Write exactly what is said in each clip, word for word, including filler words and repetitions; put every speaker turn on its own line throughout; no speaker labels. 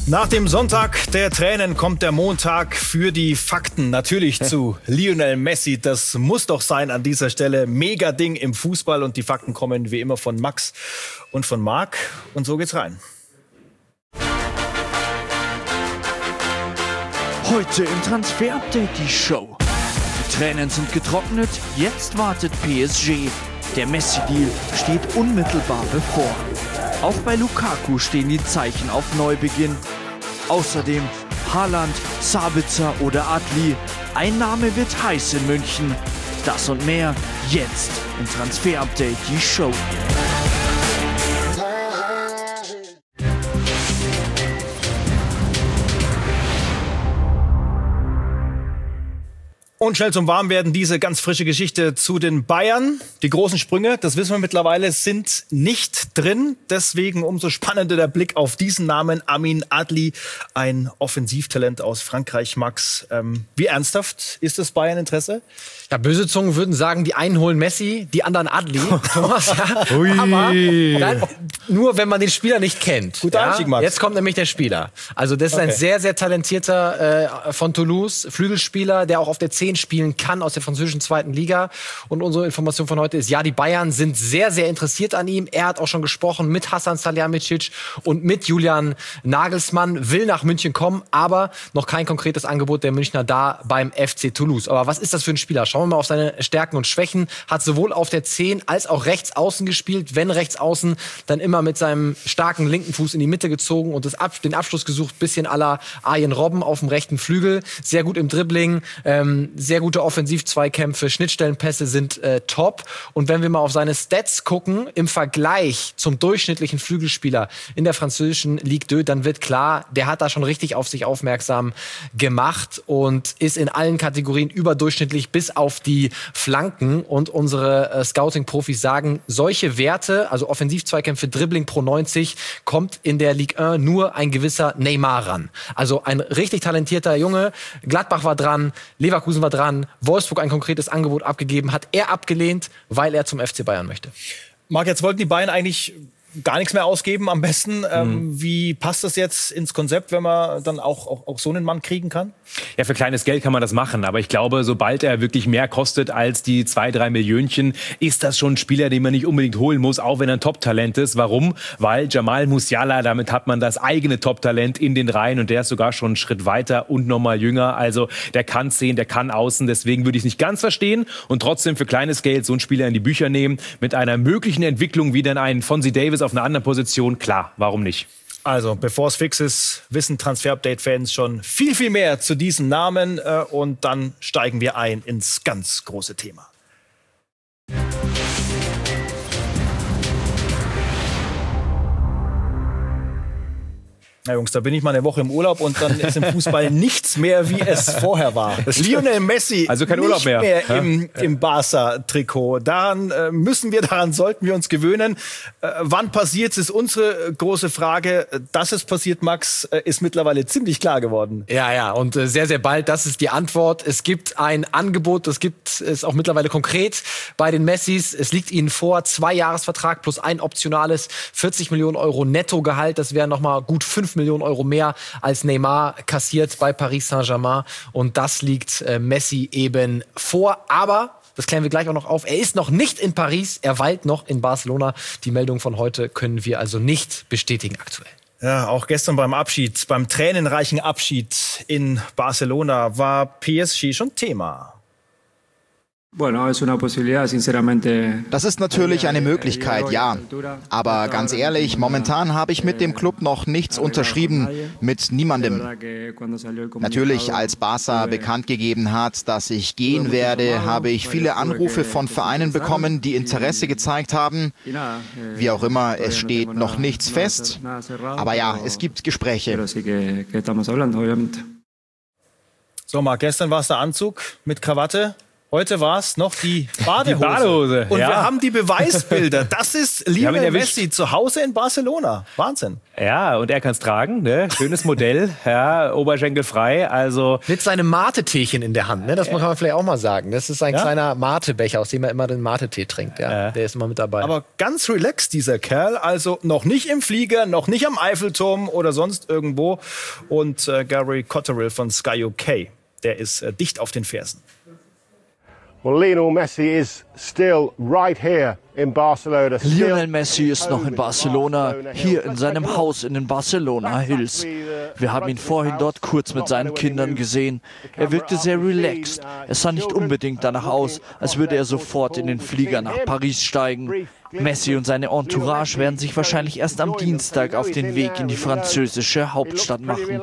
Nach dem Sonntag der Tränen kommt der Montag für die Fakten. Natürlich zu Lionel Messi. Das muss doch sein an dieser Stelle. Mega Ding im Fußball. Und die Fakten kommen wie immer von Max und von Marc. Und so geht's rein.
Heute im Transfer-Update die Show. Die Tränen sind getrocknet, jetzt wartet P S G. Der Messi-Deal steht unmittelbar bevor. Auch bei Lukaku stehen die Zeichen auf Neubeginn. Außerdem Haaland, Sabitzer oder Adli. Ein Name wird heiß in München. Das und mehr jetzt im Transfer-Update die Show.
Und schnell zum Warmwerden diese ganz frische Geschichte zu den Bayern. Die großen Sprünge, das wissen wir mittlerweile, sind nicht drin. Deswegen umso spannender der Blick auf diesen Namen, Amin Adli, ein Offensivtalent aus Frankreich. Max, ähm, wie ernsthaft ist das Bayern-Interesse?
Ja, böse Zungen würden sagen, die einen holen Messi, die anderen Adli. Thomas, ja.
Ui.
Aber dann, nur wenn man den Spieler nicht kennt.
Guter
ja?
Einstieg, Max.
Jetzt kommt nämlich der Spieler. Also das ist okay. Ein sehr, sehr talentierter äh, von Toulouse, Flügelspieler, der auch auf der zehn spielen kann aus der französischen zweiten Liga. Und unsere Information von heute ist, ja, die Bayern sind sehr, sehr interessiert an ihm. Er hat auch schon gesprochen mit Hasan Salihamidzic und mit Julian Nagelsmann, will nach München kommen, aber noch kein konkretes Angebot der Münchner da beim F C Toulouse. Aber was ist das für ein Spieler? Schauen wir mal auf seine Stärken und Schwächen. Hat sowohl auf der zehn als auch rechts außen gespielt. Wenn rechts außen, dann immer mit seinem starken linken Fuß in die Mitte gezogen und das Ab- den Abschluss gesucht. Bisschen à la Arjen Robben auf dem rechten Flügel. Sehr gut im Dribbling, ähm, sehr gute Offensiv-Zweikämpfe. Schnittstellenpässe sind äh, top. Und wenn wir mal auf seine Stats gucken, im Vergleich zum durchschnittlichen Flügelspieler in der französischen Ligue zwei, dann wird klar, der hat da schon richtig auf sich aufmerksam gemacht und ist in allen Kategorien überdurchschnittlich bis auf die Flanken. Und unsere äh, Scouting-Profis sagen, solche Werte, also Offensiv-Zweikämpfe, Dribbling pro neunzig, kommt in der Ligue eins nur ein gewisser Neymar ran. Also ein richtig talentierter Junge. Gladbach war dran, Leverkusen war dran, Wolfsburg ein konkretes Angebot abgegeben, hat er abgelehnt, weil er zum F C Bayern möchte.
Marc, jetzt wollten die Bayern eigentlich gar nichts mehr ausgeben am besten. Ähm,
Mhm.
Wie passt das jetzt ins Konzept, wenn man dann auch, auch, auch so einen Mann kriegen kann?
Ja, für kleines Geld kann man das machen. Aber ich glaube, sobald er wirklich mehr kostet als die zwei, drei Millionchen, ist das schon ein Spieler, den man nicht unbedingt holen muss, auch wenn er ein Top-Talent ist. Warum? Weil Jamal Musiala, damit hat man das eigene Top-Talent in den Reihen und der ist sogar schon einen Schritt weiter und nochmal jünger. Also der kann zehn, der kann außen. Deswegen würde ich es nicht ganz verstehen und trotzdem für kleines Geld so einen Spieler in die Bücher nehmen. Mit einer möglichen Entwicklung wie dann einen Fonzie Davis auf einer anderen Position. Klar, warum nicht?
Also, bevor es fix ist, wissen Transfer-Update-Fans schon viel, viel mehr zu diesem Namen. Äh, und dann steigen wir ein ins ganz große Thema. Na Jungs, da bin ich mal eine Woche im Urlaub und dann ist im Fußball nichts mehr, wie es vorher war. Lionel Messi,
also kein
nicht
Urlaub mehr,
mehr im, im Barca-Trikot. Daran äh, müssen wir, daran sollten wir uns gewöhnen. Äh, wann passiert es, ist unsere große Frage. Dass es passiert, Max, äh, ist mittlerweile ziemlich klar geworden.
Ja, ja, und äh, sehr, sehr bald, das ist die Antwort. Es gibt ein Angebot, das gibt es auch mittlerweile konkret bei den Messis. Es liegt ihnen vor, zwei Jahresvertrag plus ein optionales vierzig Millionen Euro Nettogehalt. Das wären nochmal gut fünf Millionen Euro mehr als Neymar kassiert bei Paris Saint-Germain. Und das liegt äh, Messi eben vor. Aber, das klären wir gleich auch noch auf, er ist noch nicht in Paris, er weilt noch in Barcelona. Die Meldung von heute können wir also nicht bestätigen aktuell.
Ja, auch gestern beim Abschied, beim tränenreichen Abschied in Barcelona war P S G schon Thema.
Das ist natürlich eine Möglichkeit, ja. Aber ganz ehrlich, momentan habe ich mit dem Club noch nichts unterschrieben, mit niemandem. Natürlich, als Barca bekannt gegeben hat, dass ich gehen werde, habe ich viele Anrufe von Vereinen bekommen, die Interesse gezeigt haben. Wie auch immer, es steht noch nichts fest. Aber ja, es gibt Gespräche.
So, Marc, gestern war es der Anzug mit Krawatte. Heute war es noch die Badehose.
Die Badehose,
Und
ja.
wir haben die Beweisbilder. Das ist Lionel Messi zu Hause in Barcelona. Wahnsinn.
Ja, und er kann es tragen. Ne? Schönes Modell, ja, oberschenkelfrei. Also
mit seinem Mate-Teechen in der Hand, ne? Das kann man vielleicht auch mal sagen. Das ist ein
ja?
kleiner Mate-Becher, aus dem er immer den Mate-Tee trinkt. Ja. Ja. Der ist immer mit dabei.
Aber ganz relaxed, dieser Kerl. Also noch nicht im Flieger, noch nicht am Eiffelturm oder sonst irgendwo. Und äh, Gary Cotterill von Sky U K, der ist äh, dicht auf den Fersen.
Well, Lionel Messi is still right here in Barcelona.
Lionel Messi ist noch in Barcelona, hier in seinem Haus in den Barcelona Hills. Wir haben ihn vorhin dort kurz mit seinen Kindern gesehen. Er wirkte sehr relaxed. Es sah nicht unbedingt danach aus, als würde er sofort in den Flieger nach Paris steigen. Messi und seine Entourage werden sich wahrscheinlich erst am Dienstag auf den Weg in die französische Hauptstadt machen.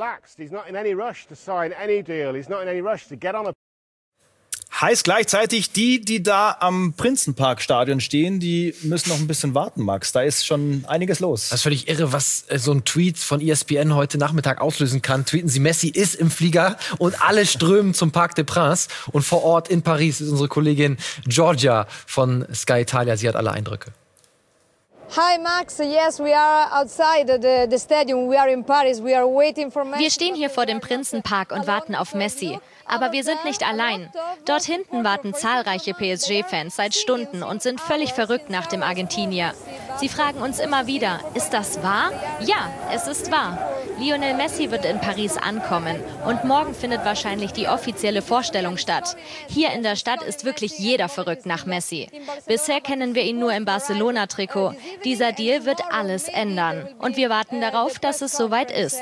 Heißt gleichzeitig, die, die da am Prinzenpark-Stadion stehen, die müssen noch ein bisschen warten, Max. Da ist schon einiges los.
Das ist völlig irre, was äh, so ein Tweet von E S P N heute Nachmittag auslösen kann. Tweeten sie, Messi ist im Flieger und alle strömen zum Parc des Princes. Und vor Ort in Paris ist unsere Kollegin Georgia von Sky Italia. Sie hat alle Eindrücke.
Hi Max, yes, we are outside the, the stadium. We are in Paris. We are waiting for Messi.
Wir stehen hier vor dem Prinzenpark und warten auf Messi. Aber wir sind nicht allein. Dort hinten warten zahlreiche P S G-Fans seit Stunden und sind völlig verrückt nach dem Argentinier. Sie fragen uns immer wieder, ist das wahr? Ja, es ist wahr. Lionel Messi wird in Paris ankommen und morgen findet wahrscheinlich die offizielle Vorstellung statt. Hier in der Stadt ist wirklich jeder verrückt nach Messi. Bisher kennen wir ihn nur im Barcelona-Trikot. Dieser Deal wird alles ändern. Und wir warten darauf, dass es soweit ist.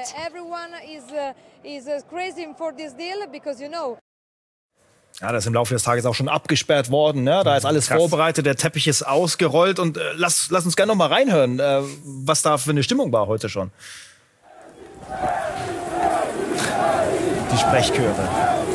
Ja, das ist im Laufe des Tages auch schon abgesperrt worden. Ne? Da ist alles Krass. vorbereitet, der Teppich ist ausgerollt. Und äh, lass, lass uns gerne noch mal reinhören, äh, was da für eine Stimmung war heute schon. Die Sprechchöre.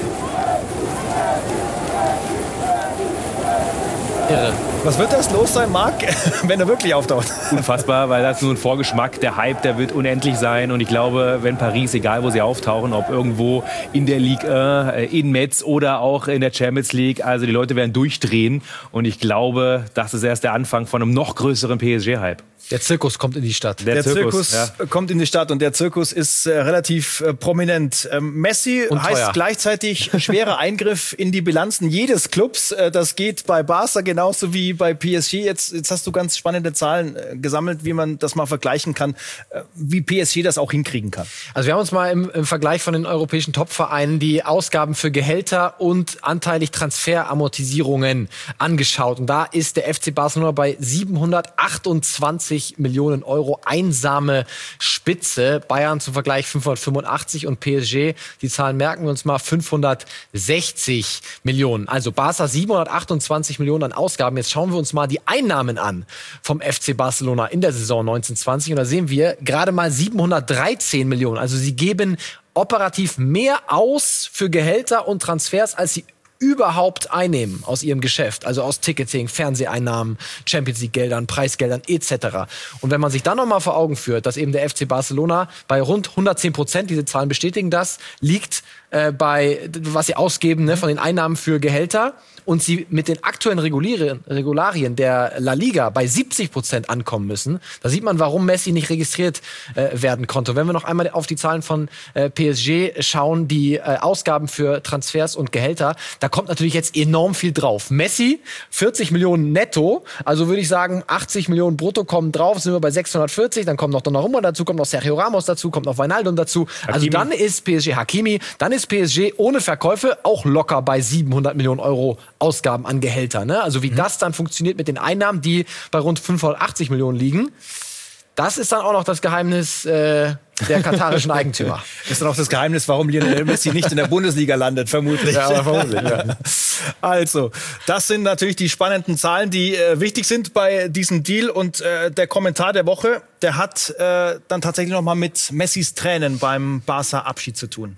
Irre.
Was wird das los sein, Marc, wenn er wirklich auftaucht?
Unfassbar, weil das ist nur ein Vorgeschmack. Der Hype, der wird unendlich sein. Und ich glaube, wenn Paris, egal wo sie auftauchen, ob irgendwo in der Ligue eins, in Metz oder auch in der Champions League, also die Leute werden durchdrehen. Und ich glaube, das ist erst der Anfang von einem noch größeren P S G-Hype.
Der Zirkus kommt in die Stadt.
Der, der Zirkus, Zirkus ja. kommt in die Stadt und der Zirkus ist äh, relativ äh, prominent. Ähm, Messi
und
heißt
teuer.
Gleichzeitig schwerer Eingriff in die Bilanzen jedes Clubs. Äh, das geht bei Barca genauso wie bei P S G. Jetzt, jetzt hast du ganz spannende Zahlen äh, gesammelt, wie man das mal vergleichen kann, äh, wie P S G das auch hinkriegen kann.
Also wir haben uns mal im, im Vergleich von den europäischen Top-Vereinen die Ausgaben für Gehälter und anteilig Transferamortisierungen angeschaut. Und da ist der F C Barcelona bei siebenhundertachtundzwanzig Millionen Euro, einsame Spitze. Bayern zum Vergleich fünfhundertfünfundachtzig und P S G, die Zahlen merken wir uns mal, fünfhundertsechzig Millionen. Also Barca siebenhundertachtundzwanzig Millionen an Ausgaben. Jetzt schauen wir uns mal die Einnahmen an vom F C Barcelona in der Saison neunzehn zwanzig. Und da sehen wir gerade mal siebenhundertdreizehn Millionen. Also sie geben operativ mehr aus für Gehälter und Transfers, als sie überhaupt einnehmen aus ihrem Geschäft, also aus Ticketing, Fernseheinnahmen, Champions League Geldern, Preisgeldern et cetera. Und wenn man sich dann noch mal vor Augen führt, dass eben der F C Barcelona bei rund hundertzehn Prozent, diese Zahlen bestätigen das, liegt äh, bei, was sie ausgeben, ne, von den Einnahmen für Gehälter, und sie mit den aktuellen Regularien, Regularien der La Liga bei siebzig Prozent ankommen müssen, da sieht man, warum Messi nicht registriert äh, werden konnte. Und wenn wir noch einmal auf die Zahlen von äh, P S G schauen, die äh, Ausgaben für Transfers und Gehälter, da kommt natürlich jetzt enorm viel drauf. Messi, vierzig Millionen netto, also würde ich sagen, achtzig Millionen brutto kommen drauf, sind wir bei sechshundertvierzig, dann kommt noch Donnarumma dazu, kommt noch Sergio Ramos dazu, kommt noch Wijnaldum dazu. Hakimi. Also dann ist P S G, Hakimi, dann ist P S G ohne Verkäufe auch locker bei siebenhundert Millionen Euro Ausgaben an Gehälter. Ne? Also wie mhm. das dann funktioniert mit den Einnahmen, die bei rund fünfhundertachtzig Millionen liegen, das ist dann auch noch das Geheimnis äh, der katarischen Eigentümer.
Das ist dann auch das Geheimnis, warum Lionel Messi nicht in der Bundesliga landet, vermutlich.
Ja, aber vermutlich, ja.
Also, das sind natürlich die spannenden Zahlen, die äh, wichtig sind bei diesem Deal. Und äh, der Kommentar der Woche, der hat äh, dann tatsächlich noch mal mit Messis Tränen beim Barca-Abschied zu tun.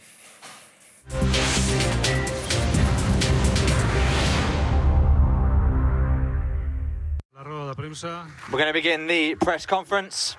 We're going to begin the press conference.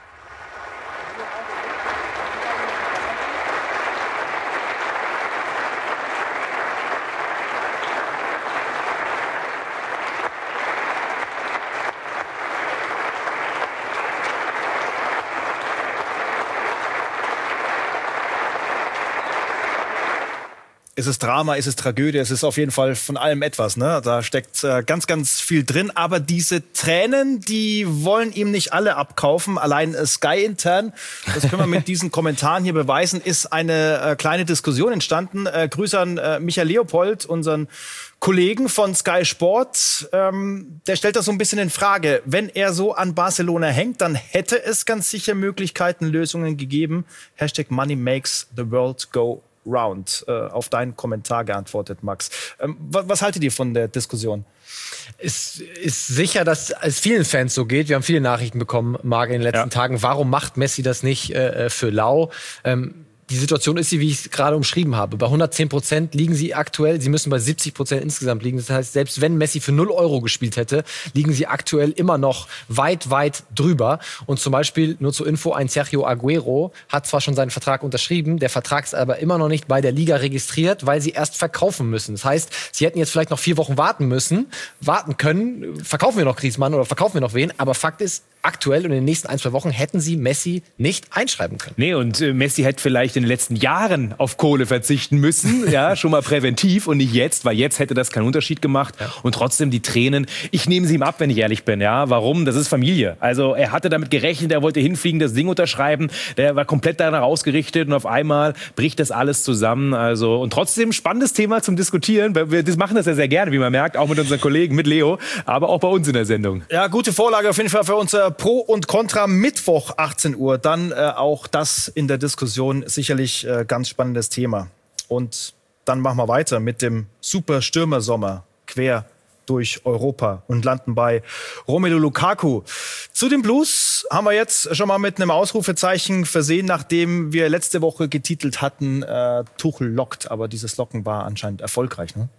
Ist es Drama, ist es Tragödie? Es ist auf jeden Fall von allem etwas. Ne? Da steckt äh, ganz, ganz viel drin. Aber diese Tränen, die wollen ihm nicht alle abkaufen. Allein äh, Sky intern, das können wir mit diesen Kommentaren hier beweisen, ist eine äh, kleine Diskussion entstanden. Äh, Grüße an äh, Michael Leopold, unseren Kollegen von Sky Sport. Ähm, der stellt das so ein bisschen in Frage. Wenn er so an Barcelona hängt, dann hätte es ganz sicher Möglichkeiten, Lösungen gegeben. Hashtag Money makes the world go round. Äh, auf deinen Kommentar geantwortet, Max. Ähm, was, was haltet ihr von der Diskussion?
Es ist sicher, dass es vielen Fans so geht. Wir haben viele Nachrichten bekommen, Marc, in den letzten ja. Tagen. Warum macht Messi das nicht äh, für lau? Ähm, Die Situation ist sie, wie ich es gerade umschrieben habe. Bei hundertzehn Prozent liegen sie aktuell. Sie müssen bei siebzig Prozent insgesamt liegen. Das heißt, selbst wenn Messi für null Euro gespielt hätte, liegen sie aktuell immer noch weit, weit drüber. Und zum Beispiel, nur zur Info, ein Sergio Aguero hat zwar schon seinen Vertrag unterschrieben, der Vertrag ist aber immer noch nicht bei der Liga registriert, weil sie erst verkaufen müssen. Das heißt, sie hätten jetzt vielleicht noch vier Wochen warten müssen, warten können, verkaufen wir noch Griezmann oder verkaufen wir noch wen. Aber Fakt ist, aktuell und in den nächsten ein, zwei Wochen hätten sie Messi nicht einschreiben können.
Nee, und äh, Messi hätte vielleicht in den letzten Jahren auf Kohle verzichten müssen, ja, schon mal präventiv und nicht jetzt, weil jetzt hätte das keinen Unterschied gemacht. Ja. Und trotzdem die Tränen, ich nehme sie ihm ab, wenn ich ehrlich bin, ja. Warum? Das ist Familie. Also er hatte damit gerechnet, er wollte hinfliegen, das Ding unterschreiben, der war komplett danach ausgerichtet und auf einmal bricht das alles zusammen. Also und trotzdem spannendes Thema zum Diskutieren. Wir das machen das ja sehr gerne, wie man merkt, auch mit unseren Kollegen, mit Leo, aber auch bei uns in der Sendung.
Ja, gute Vorlage auf jeden Fall für unser Pro und Contra Mittwoch achtzehn Uhr. Dann äh, auch das in der Diskussion sicherlich äh, ganz spannendes Thema. Und dann machen wir weiter mit dem Super Stürmersommer quer durch Europa und landen bei Romelu Lukaku. Zu den Blues haben wir jetzt schon mal mit einem Ausrufezeichen versehen, nachdem wir letzte Woche getitelt hatten, äh, Tuchel lockt. Aber dieses Locken war anscheinend erfolgreich, ne?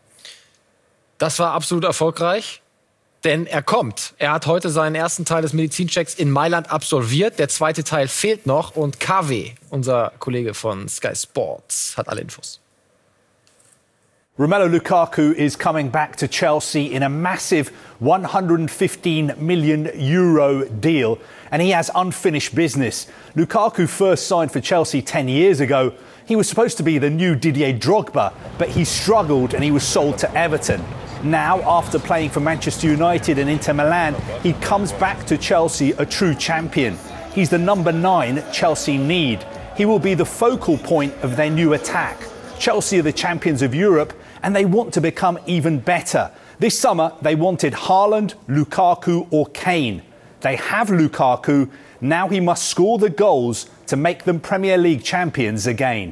Das war absolut erfolgreich. Denn er kommt. Er hat heute seinen ersten Teil des Medizinchecks in Mailand absolviert. Der zweite Teil fehlt noch. Und K W, unser Kollege von Sky Sports, hat alle Infos.
Romelu Lukaku is coming back to Chelsea in a massive one hundred fifteen million euro deal. And he has unfinished business. Lukaku first signed for Chelsea ten years ago. He was supposed to be the new Didier Drogba, but he struggled and he was sold to Everton. Now, after playing for Manchester United and Inter Milan, he comes back to Chelsea a true champion. He's the number nine Chelsea need. He will be the focal point of their new attack. Chelsea are the champions of Europe and they want to become even better. This summer, they wanted Haaland, Lukaku or Kane. They have Lukaku. Now he must score the goals to make them Premier League champions again.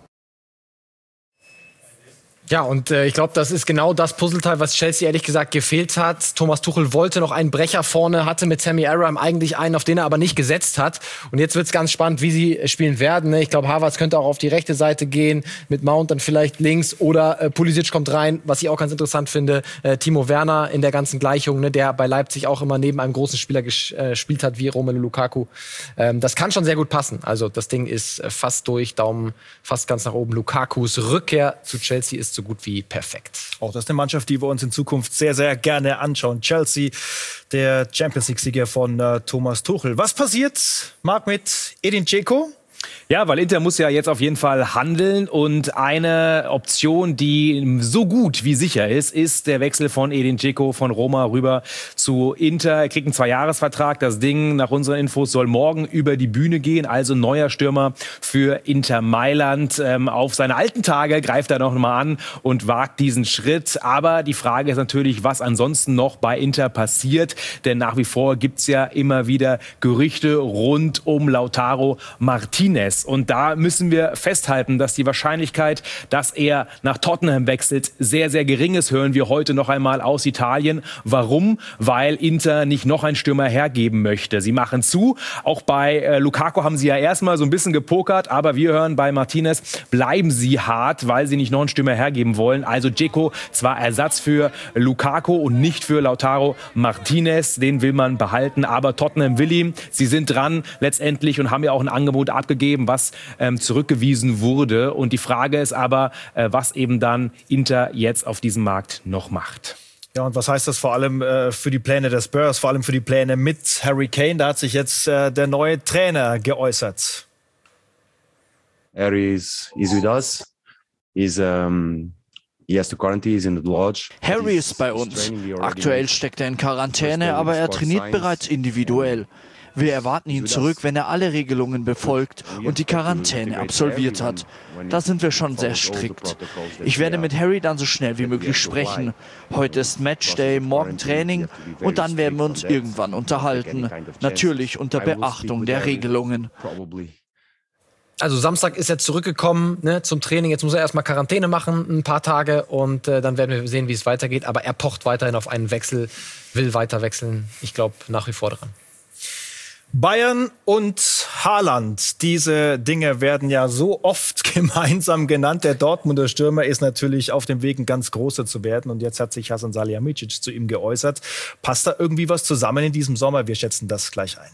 Ja, und äh, ich glaube, das ist genau das Puzzleteil, was Chelsea ehrlich gesagt gefehlt hat. Thomas Tuchel wollte noch einen Brecher vorne, hatte mit Tammy Abraham eigentlich einen, auf den er aber nicht gesetzt hat. Und jetzt wird's ganz spannend, wie sie spielen werden. Ne? Ich glaube, Havertz könnte auch auf die rechte Seite gehen, mit Mount dann vielleicht links oder äh, Pulisic kommt rein, was ich auch ganz interessant finde. Äh, Timo Werner in der ganzen Gleichung, ne? Der bei Leipzig auch immer neben einem großen Spieler gespielt äh, hat, wie Romelu Lukaku. Ähm, das kann schon sehr gut passen. Also das Ding ist äh, fast durch, Daumen fast ganz nach oben. Lukakus Rückkehr zu Chelsea ist so gut wie perfekt.
Auch das ist eine Mannschaft, die wir uns in Zukunft sehr, sehr gerne anschauen. Chelsea, der Champions League-Sieger von äh, Thomas Tuchel. Was passiert, Marc, mit Edin Dzeko?
Ja, weil Inter muss ja jetzt auf jeden Fall handeln und eine Option, die so gut wie sicher ist, ist der Wechsel von Edin Dzeko von Roma rüber zu Inter. Er kriegt einen Zweijahresvertrag. Das Ding, nach unseren Infos, soll morgen über die Bühne gehen. Also neuer Stürmer für Inter Mailand. Ähm, auf seine alten Tage greift er noch mal an und wagt diesen Schritt. Aber die Frage ist natürlich, was ansonsten noch bei Inter passiert. Denn nach wie vor gibt's ja immer wieder Gerüchte rund um Lautaro Martinez. Und da müssen wir festhalten, dass die Wahrscheinlichkeit, dass er nach Tottenham wechselt, sehr, sehr gering ist. Hören wir heute noch einmal aus Italien. Warum? Weil Inter nicht noch einen Stürmer hergeben möchte. Sie machen zu. Auch bei äh, Lukaku haben sie ja erstmal so ein bisschen gepokert. Aber wir hören bei Martinez, bleiben sie hart, weil sie nicht noch einen Stürmer hergeben wollen. Also Dzeko zwar Ersatz für Lukaku und nicht für Lautaro Martinez. Den will man behalten. Aber Tottenham will ihn. Sie sind dran letztendlich und haben ja auch ein Angebot abgegeben, was ähm, zurückgewiesen wurde. Und die Frage ist aber, äh, was eben dann Inter jetzt auf diesem Markt noch macht.
Ja, und was heißt das vor allem äh, für die Pläne der Spurs, vor allem für die Pläne mit Harry Kane? Da hat sich jetzt äh, der neue Trainer geäußert.
Harry is, is with us. is um, he has to quarantine, he's in the lodge.
Harry ist bei uns. Aktuell steckt er in Quarantäne, aber er trainiert bereits individuell. Wir erwarten ihn zurück, wenn er alle Regelungen befolgt und die Quarantäne absolviert hat. Da sind wir schon sehr strikt. Ich werde mit Harry dann so schnell wie möglich sprechen. Heute ist Matchday, morgen Training und dann werden wir uns irgendwann unterhalten. Natürlich unter Beachtung der Regelungen.
Also Samstag ist er zurückgekommen, ne, zum Training. Jetzt muss er erstmal Quarantäne machen, ein paar Tage. Und äh, dann werden wir sehen, wie es weitergeht. Aber er pocht weiterhin auf einen Wechsel, will weiter wechseln. Ich glaube, nach wie vor dran.
Bayern und Haaland, diese Dinge werden ja so oft gemeinsam genannt. Der Dortmunder Stürmer ist natürlich auf dem Weg, ein ganz großer zu werden. Und jetzt hat sich Hasan Salihamidzic zu ihm geäußert. Passt da irgendwie was zusammen in diesem Sommer? Wir schätzen das gleich ein.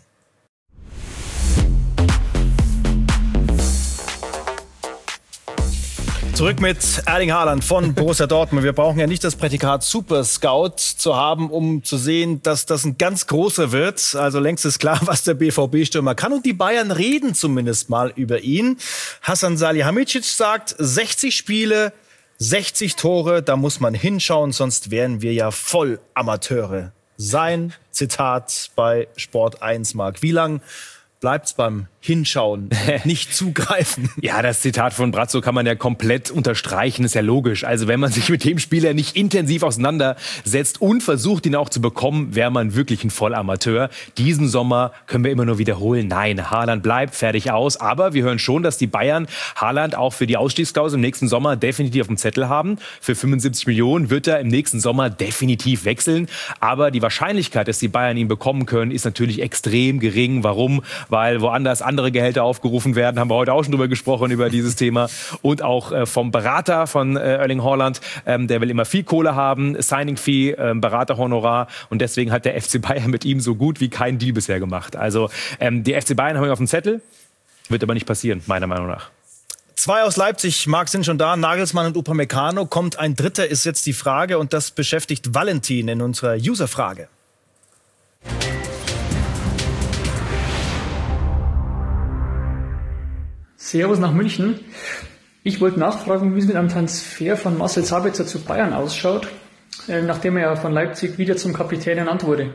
Zurück mit Erling Haaland von Borussia Dortmund. Wir brauchen ja nicht das Prädikat Super Scout zu haben, um zu sehen, dass das ein ganz großer wird. Also längst ist klar, was der B V B-Stürmer kann. Und die Bayern reden zumindest mal über ihn. Hasan Salihamidzic sagt, sechzig Spiele, sechzig Tore, da muss man hinschauen, sonst wären wir ja voll Amateure. Sein Zitat bei Sport eins, Marc. Wie lang bleibt's beim Hinschauen, nicht zugreifen?
Ja, das Zitat von Brazzo kann man ja komplett unterstreichen, ist ja logisch. Also wenn man sich mit dem Spieler nicht intensiv auseinandersetzt und versucht, ihn auch zu bekommen, wäre man wirklich ein Vollamateur. Diesen Sommer können wir immer nur wiederholen, nein, Haaland bleibt, fertig aus. Aber wir hören schon, dass die Bayern Haaland auch für die Ausstiegsklausel im nächsten Sommer definitiv auf dem Zettel haben. Für fünfundsiebzig Millionen wird er im nächsten Sommer definitiv wechseln. Aber die Wahrscheinlichkeit, dass die Bayern ihn bekommen können, ist natürlich extrem gering. Warum? Weil woanders andere Gehälter aufgerufen werden, haben wir heute auch schon drüber gesprochen, über dieses Thema. Und auch äh, vom Berater von äh, Erling Haaland, ähm, der will immer viel Kohle haben, Signing-Fee, äh, Beraterhonorar. Und deswegen hat der F C Bayern mit ihm so gut wie keinen Deal bisher gemacht. Also ähm, die F C Bayern haben ihn auf dem Zettel, wird aber nicht passieren, meiner Meinung nach.
Zwei aus Leipzig, Marc, sind schon da. Nagelsmann und Upamecano. Kommt ein dritter, ist jetzt die Frage. Und das beschäftigt Valentin in unserer User-Frage.
Servus nach München. Ich wollte nachfragen, wie es mit einem Transfer von Marcel Sabitzer zu Bayern ausschaut, nachdem er ja von Leipzig wieder zum Kapitän ernannt wurde.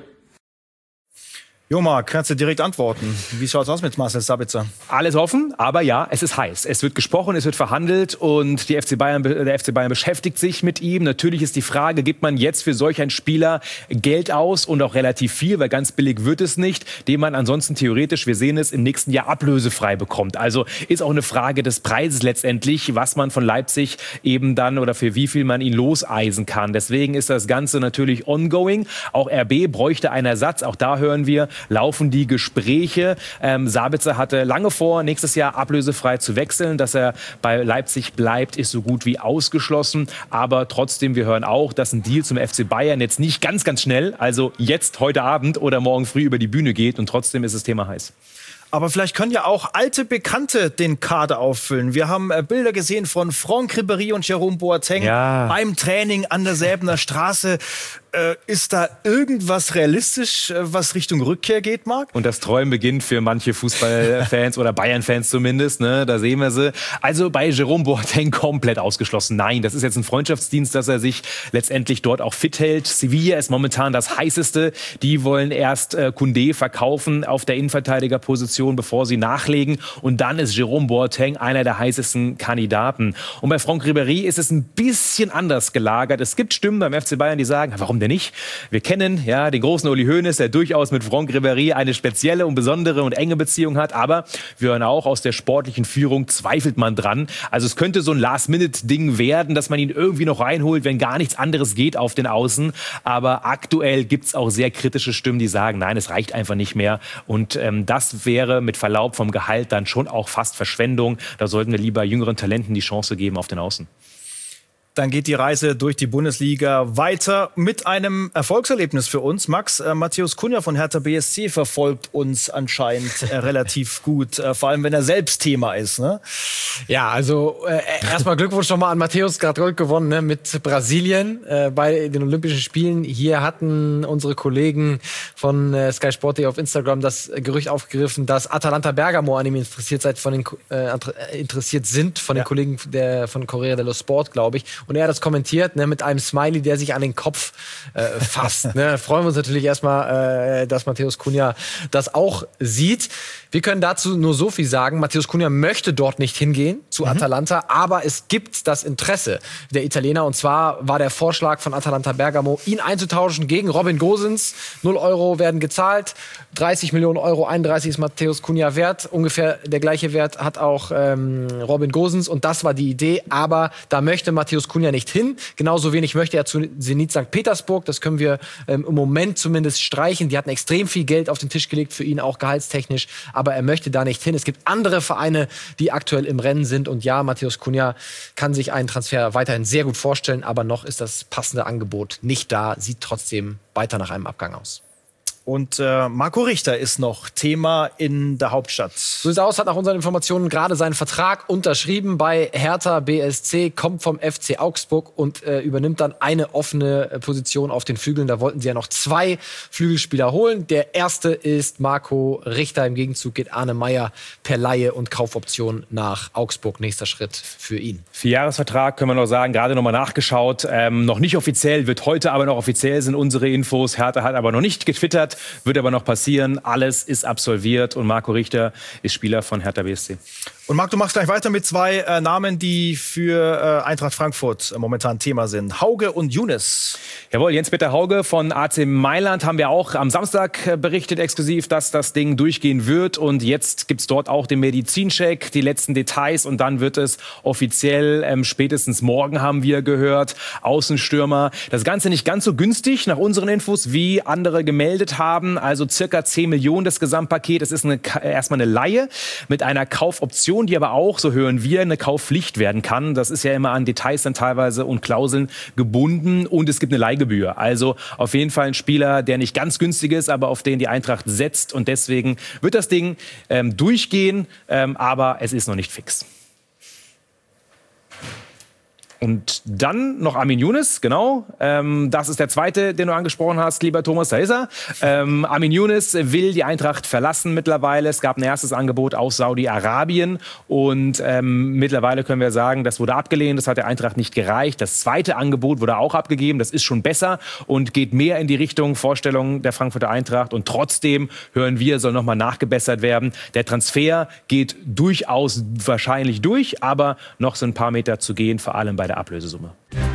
Jo, Marc, kannst du direkt antworten. Wie schaut's aus mit Marcel Sabitzer?
Alles offen, aber ja, es ist heiß. Es wird gesprochen, es wird verhandelt und die F C Bayern, der F C Bayern beschäftigt sich mit ihm. Natürlich ist die Frage, gibt man jetzt für solch einen Spieler Geld aus und auch relativ viel, weil ganz billig wird es nicht, den man ansonsten theoretisch, wir sehen es, im nächsten Jahr ablösefrei bekommt. Also ist auch eine Frage des Preises letztendlich, was man von Leipzig eben dann oder für wie viel man ihn loseisen kann. Deswegen ist das Ganze natürlich ongoing. Auch R B bräuchte einen Ersatz. Auch da hören wir, laufen die Gespräche. Ähm, Sabitzer hatte lange vor, nächstes Jahr ablösefrei zu wechseln. Dass er bei Leipzig bleibt, ist so gut wie ausgeschlossen. Aber trotzdem, wir hören auch, dass ein Deal zum F C Bayern jetzt nicht ganz, ganz schnell, also jetzt, heute Abend oder morgen früh über die Bühne geht. Und trotzdem ist das Thema heiß.
Aber vielleicht können ja auch alte Bekannte den Kader auffüllen. Wir haben äh, Bilder gesehen von Franck Ribéry und Jérôme Boateng
ja.
beim Training an der Säbener Straße. Äh, ist da irgendwas realistisch, äh, was Richtung Rückkehr geht, Marc?
Und das Träumen beginnt für manche Fußballfans oder Bayern-Fans zumindest, ne? Da sehen wir sie. Also bei Jérôme Boateng komplett ausgeschlossen. Nein, das ist jetzt ein Freundschaftsdienst, dass er sich letztendlich dort auch fit hält. Sevilla ist momentan das heißeste. Die wollen erst äh, Koundé verkaufen auf der Innenverteidigerposition, bevor sie nachlegen. Und dann ist Jérôme Boateng einer der heißesten Kandidaten. Und bei Franck Ribéry ist es ein bisschen anders gelagert. Es gibt Stimmen beim F C Bayern, die sagen, warum denn nicht? Wir kennen ja den großen Uli Hoeneß, der durchaus mit Franck Ribéry eine spezielle und besondere und enge Beziehung hat. Aber wir hören auch, aus der sportlichen Führung zweifelt man dran. Also es könnte so ein Last-Minute-Ding werden, dass man ihn irgendwie noch reinholt, wenn gar nichts anderes geht auf den Außen. Aber aktuell gibt es auch sehr kritische Stimmen, die sagen, nein, es reicht einfach nicht mehr. Und ähm, das wäre mit Verlaub vom Gehalt dann schon auch fast Verschwendung. Da sollten wir lieber jüngeren Talenten die Chance geben auf den Außen.
Dann geht die Reise durch die Bundesliga weiter mit einem Erfolgserlebnis für uns. Max, äh, Matheus Cunha von Hertha B S C verfolgt uns anscheinend äh, relativ gut, äh, vor allem wenn er selbst Thema ist. Ne?
Ja, also äh, erstmal Glückwunsch nochmal an Matheus, gerade Gold gewonnen, ne, mit Brasilien äh, bei den Olympischen Spielen. Hier hatten unsere Kollegen von äh, Sky Sport auf Instagram das Gerücht aufgegriffen, dass Atalanta Bergamo an ihm interessiert, seid von den, äh, interessiert sind, von den ja. Kollegen der, von Corriere dello Sport, glaube ich. Und er hat das kommentiert, ne, mit einem Smiley, der sich an den Kopf äh, fasst. Ne. Freuen wir uns natürlich erstmal, äh, dass Matheus Cunha das auch sieht. Wir können dazu nur so viel sagen. Matheus Cunha möchte dort nicht hingehen, zu mhm. Atalanta, aber es gibt das Interesse der Italiener. Und zwar war der Vorschlag von Atalanta Bergamo, ihn einzutauschen gegen Robin Gosens. Null Euro werden gezahlt, dreißig Millionen Euro, einunddreißig ist Matheus Cunha wert. Ungefähr der gleiche Wert hat auch ähm, Robin Gosens. Und das war die Idee, aber da möchte Matheus Cunha nicht hin. Genauso wenig möchte er zu Zenit Sankt Petersburg. Das können wir ähm, im Moment zumindest streichen. Die hatten extrem viel Geld auf den Tisch gelegt für ihn, auch gehaltstechnisch. Aber er möchte da nicht hin. Es gibt andere Vereine, die aktuell im Rennen sind. Und ja, Matheus Cunha kann sich einen Transfer weiterhin sehr gut vorstellen. Aber noch ist das passende Angebot nicht da. Sieht trotzdem weiter nach einem Abgang aus.
Und äh, Marco Richter ist noch Thema in der Hauptstadt.
So sieht es aus, hat nach unseren Informationen gerade seinen Vertrag unterschrieben bei Hertha B S C, kommt vom F C Augsburg und äh, übernimmt dann eine offene äh, Position auf den Flügeln. Da wollten sie ja noch zwei Flügelspieler holen. Der erste ist Marco Richter. Im Gegenzug geht Arne Meyer per Leihe und Kaufoption nach Augsburg. Nächster Schritt für ihn.
Vierjahresvertrag, können wir noch sagen, gerade noch mal nachgeschaut. Ähm, noch nicht offiziell, wird heute aber noch offiziell, sind unsere Infos. Hertha hat aber noch nicht getwittert. Wird aber noch passieren. Alles ist absolviert und Marco Richter ist Spieler von Hertha B S C.
Und Marc, du machst gleich weiter mit zwei äh, Namen, die für äh, Eintracht Frankfurt äh, momentan Thema sind. Hauge und Younes.
Jawohl, Jens-Peter Hauge von A C Mailand haben wir auch am Samstag äh, berichtet exklusiv, dass das Ding durchgehen wird. Und jetzt gibt's dort auch den Medizincheck, die letzten Details. Und dann wird es offiziell, ähm, spätestens morgen haben wir gehört, Außenstürmer. Das Ganze nicht ganz so günstig nach unseren Infos, wie andere gemeldet haben. Also circa zehn Millionen das Gesamtpaket. Es ist eine, erstmal eine Leihe mit einer Kaufoption, die aber auch, so hören wir, eine Kaufpflicht werden kann. Das ist ja immer an Details dann teilweise und Klauseln gebunden. Und es gibt eine Leihgebühr. Also auf jeden Fall ein Spieler, der nicht ganz günstig ist, aber auf den die Eintracht setzt. Und deswegen wird das Ding ähm, durchgehen, ähm, aber es ist noch nicht fix. Und dann noch Armin Younes, genau. Ähm, das ist der zweite, den du angesprochen hast, lieber Thomas, da ist er. Ähm, Armin Younes will die Eintracht verlassen mittlerweile. Es gab ein erstes Angebot aus Saudi-Arabien. Und ähm, mittlerweile können wir sagen, das wurde abgelehnt, das hat der Eintracht nicht gereicht. Das zweite Angebot wurde auch abgegeben, das ist schon besser und geht mehr in die Richtung Vorstellung der Frankfurter Eintracht. Und trotzdem, hören wir, soll nochmal nachgebessert werden. Der Transfer geht durchaus wahrscheinlich durch, aber noch so ein paar Meter zu gehen, vor allem bei der Ablösesumme.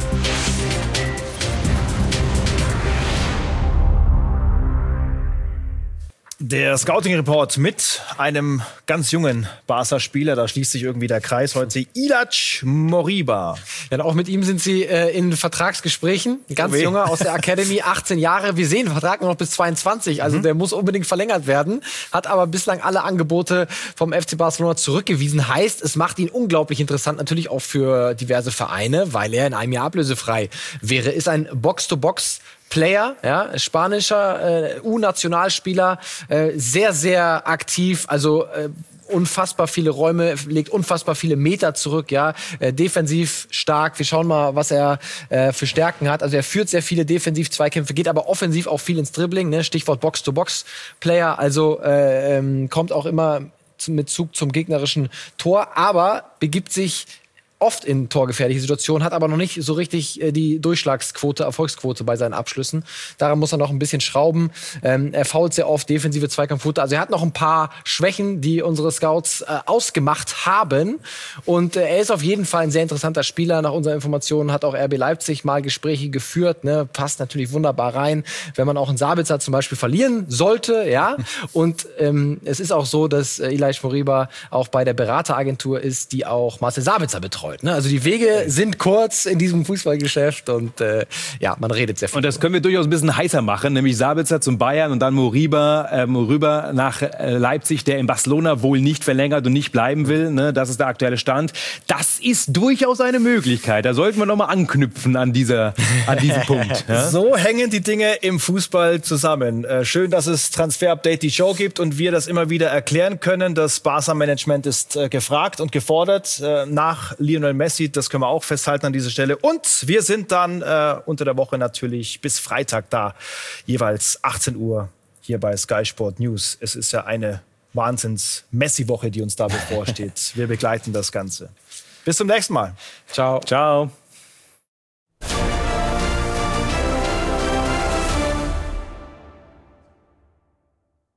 Der Scouting-Report mit einem ganz jungen Barca-Spieler, da schließt sich irgendwie der Kreis heute, Ilaç Moriba.
Ja, auch mit ihm sind sie äh, in Vertragsgesprächen. Ein ganz oh junger aus der Academy, achtzehn Jahre. Wir sehen den Vertrag nur noch bis zweiundzwanzig, also mhm. der muss unbedingt verlängert werden. Hat aber bislang alle Angebote vom F C Barcelona zurückgewiesen. Heißt, es macht ihn unglaublich interessant, natürlich auch für diverse Vereine, weil er in einem Jahr ablösefrei wäre. Ist ein Box-to-Box Player, ja, spanischer äh, U-Nationalspieler, äh, sehr, sehr aktiv, also äh, unfassbar viele Räume, legt unfassbar viele Meter zurück, ja, äh, defensiv stark. Wir schauen mal, was er äh, für Stärken hat. Also er führt sehr viele Defensiv-Zweikämpfe, geht aber offensiv auch viel ins Dribbling, ne? Stichwort Box-to-Box-Player, also äh, ähm, kommt auch immer zum, mit Zug zum gegnerischen Tor, aber begibt sich oft in torgefährliche Situationen, hat aber noch nicht so richtig äh, die Durchschlagsquote, Erfolgsquote bei seinen Abschlüssen. Daran muss er noch ein bisschen schrauben. Ähm, er fault sehr oft, defensive Zweikampfquote. Also er hat noch ein paar Schwächen, die unsere Scouts äh, ausgemacht haben. Und äh, er ist auf jeden Fall ein sehr interessanter Spieler. Nach unseren Informationen hat auch R B Leipzig mal Gespräche geführt. Ne? Passt natürlich wunderbar rein, wenn man auch einen Sabitzer zum Beispiel verlieren sollte. Ja. Und ähm, es ist auch so, dass äh, Ilaç Moriba auch bei der Berateragentur ist, die auch Marcel Sabitzer betreut. betreut. Ne? Also die Wege sind kurz in diesem Fußballgeschäft und äh, ja, man redet sehr viel.
Und das können wir durchaus ein bisschen heißer machen, nämlich Sabitzer zum Bayern und dann Moriba äh, rüber nach äh, Leipzig, der in Barcelona wohl nicht verlängert und nicht bleiben will. Ne? Das ist der aktuelle Stand. Das ist durchaus eine Möglichkeit. Da sollten wir noch mal anknüpfen an dieser, an diesem Punkt. Ja?
So hängen die Dinge im Fußball zusammen. Äh, schön, dass es Transfer Update die Show gibt und wir das immer wieder erklären können. Das Barca-Management ist äh, gefragt und gefordert äh, nach Lionel Messi. Das können wir auch festhalten an dieser Stelle. Und wir sind dann äh, unter der Woche natürlich bis Freitag da, jeweils achtzehn Uhr hier bei Sky Sport News. Es ist ja eine Wahnsinns-Messi-Woche, die uns da bevorsteht. Wir begleiten das Ganze. Bis zum nächsten Mal.
Ciao.
Ciao.